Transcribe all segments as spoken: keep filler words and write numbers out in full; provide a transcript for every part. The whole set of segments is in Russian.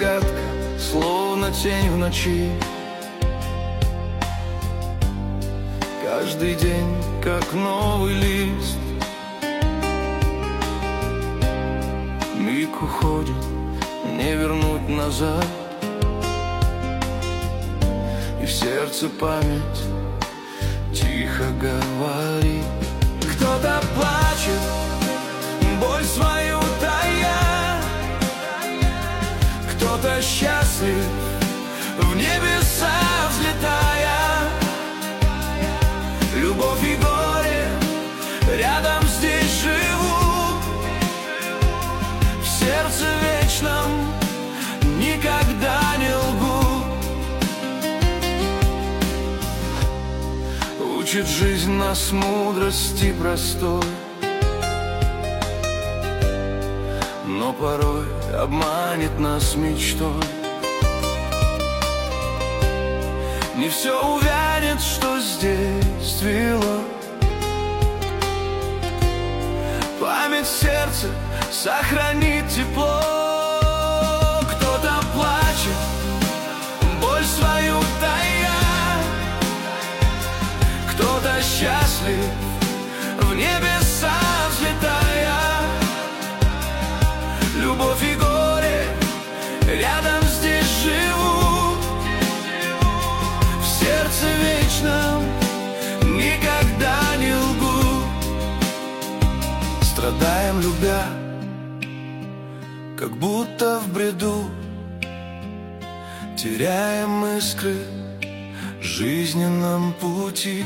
загадка, словно тень в ночи. Каждый день, как новый лист, миг уходит, не вернуть назад. И в сердце память тихо говорит. Кто-то плачет, боль свою тая, кто-то счастлив, в небеса взлетая. Любовь и горе рядом здесь живут, в сердце вечном никогда не лгут. Учит жизнь нас мудрости простой, но порой обманет нас мечтой. Не все увянет, что здесь цвело. Память в сердце сохранит тепло. Кто-то плачет, боль свою тая, кто-то счастлив, в небеса взлетая. Любовь и горе рядом здесь живут, в сердце вечном никогда не лгут. Страдаем, любя, как будто в бреду, теряем искры в жизненном пути.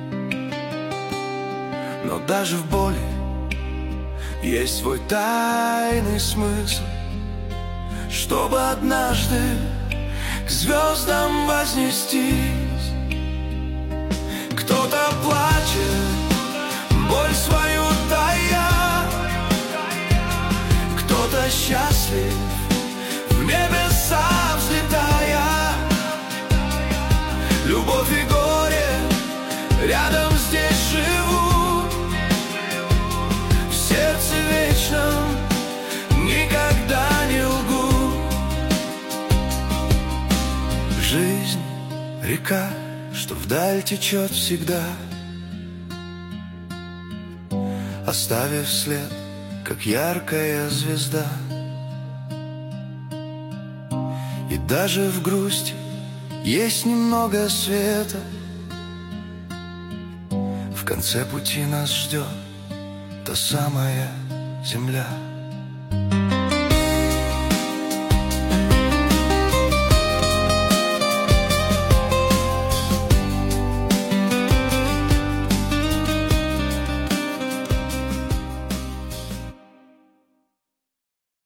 Но даже в боли есть свой тайный смысл, чтобы однажды к звездам вознестись. Кто-то плачет, боль свою тая, кто-то счастлив, в небеса взлетая. Любовь и горе рядом здесь живут, в сердце вечном никогда не лгут. Жизнь — река, что вдаль течет всегда, оставив след, как яркая звезда. И даже в грусти есть немного света, в конце пути нас ждет та самая земля.